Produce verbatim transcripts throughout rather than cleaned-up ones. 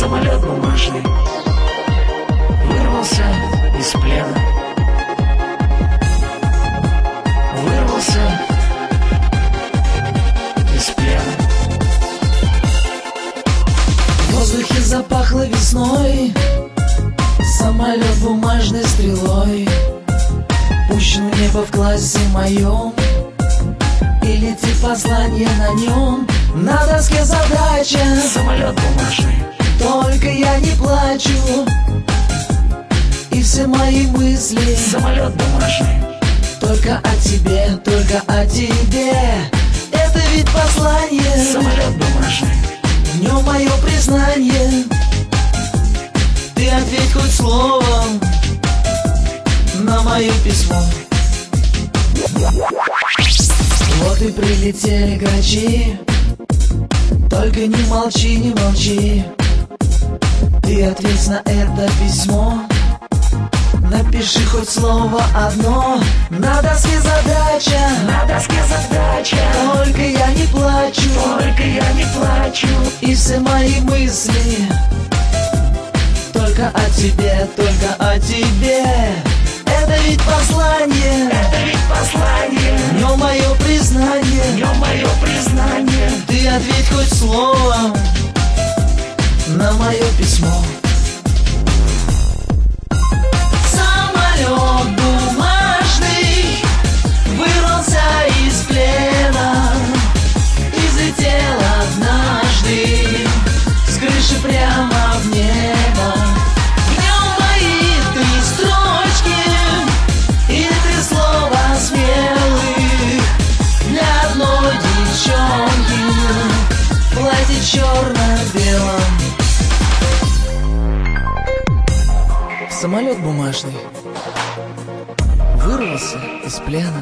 Самолет бумажный вырвался из плена. Вырвался из плена. В воздухе запахло весной, самолет бумажной стрелой пущен в небо в классе моем, и летит послание на нем. На доске задача: самолет бумажный, только я не плачу, и все мои мысли самолет бумажный, только о тебе, только о тебе. Это ведь послание, самолет бумажный, в нем мое признание. Ты ответь хоть словом на мое письмо. Вот и прилетели грачи, только не молчи, не молчи. Ты ответь на это письмо, напиши хоть слово одно. На доске задача, на доске задача, только я не плачу, только я не плачу, и все мои мысли только о тебе, только о тебе. Это ведь послание, это ведь послание, в нем мое признание, в нем мое признание. Ты ответь хоть словом на мое письмо. Самолет бумажный вырвался из плена, излетел однажды с крыши прямо в небо. В нем мои три строчки и три слова смелых для одной девчонки в платье черно-белом. Самолет бумажный вырвался из плена,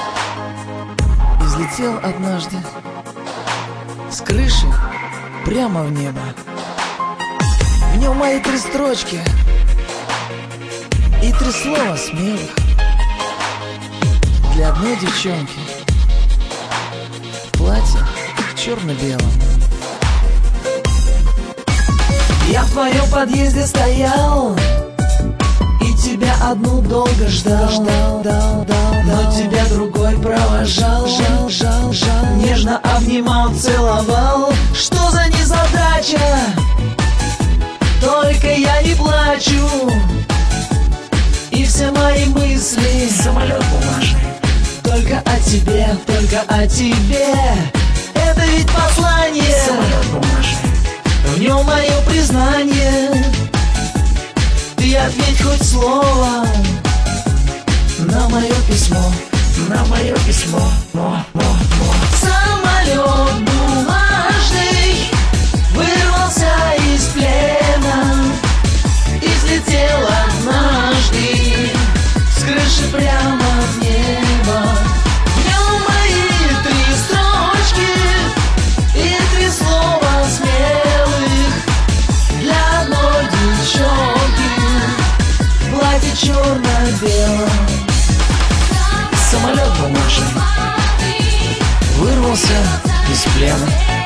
излетел однажды с крыши прямо в небо. В нем мои три строчки и три слова смелых для одной девчонки в платье черно-белом. Я в твоем подъезде стоял и тебя одну долго ждал, ждал, дал, дал, но тебя другой провожал, жал, жал, жал, нежно обнимал, целовал. Что за незадача? Только я не плачу, и все мои мысли Самолет бумажный, только о тебе, только о тебе. Это ведь послание, самолет бумажный, в нем мое признание. Ты ответь хоть словом на мое письмо, на мое письмо. Мо, мо, мо. Самолет бумажный вырвался из плена, излетел однажды с крыши прямо в небо. В нем мои три строчки и три слова смелых для одной девчонки в платье черно-белом. Самолет бумажный вырвался из плена.